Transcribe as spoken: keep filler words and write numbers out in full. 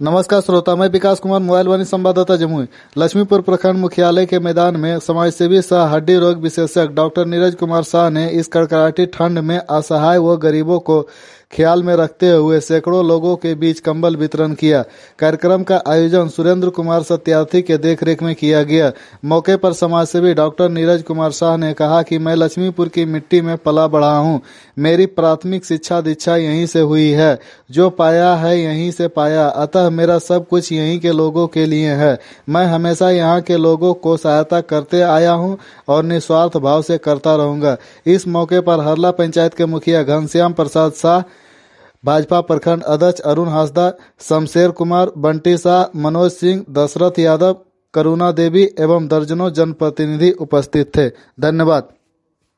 नमस्कार श्रोता, मैं विकास कुमार, मोबाइल वाणी संवाददाता जमुई। लक्ष्मीपुर प्रखंड मुख्यालय के मैदान में समाजसेवी सह हड्डी रोग विशेषज्ञ डॉक्टर नीरज कुमार शाह ने इस कड़कड़ाती ठंड में असहाय व गरीबों को ख्याल में रखते हुए सैकड़ों लोगों के बीच कंबल वितरण किया। कार्यक्रम का आयोजन सुरेंद्र कुमार सत्यार्थी के देखरेख में किया गया। मौके पर समाजसेवी डॉक्टर नीरज कुमार शाह ने कहा कि मैं लक्ष्मीपुर की मिट्टी में पला बढ़ा हूँ। मेरी प्राथमिक शिक्षा दीक्षा यहीं से हुई है। जो पाया है यहीं से पाया, अतः मेरा सब कुछ यहीं के लोगों के लिए है। मैं हमेशा यहाँ के लोगों को सहायता करते आया हूँ और निस्वार्थ भाव से करता रहूंगा। इस मौके पर हरला पंचायत के मुखिया घनश्याम प्रसाद शाह, भाजपा प्रखंड अध्यक्ष अरुण हांसदा, शमशेर कुमार, बंटी शाह, मनोज सिंह, दशरथ यादव, करुणा देवी एवं दर्जनों जनप्रतिनिधि उपस्थित थे। धन्यवाद।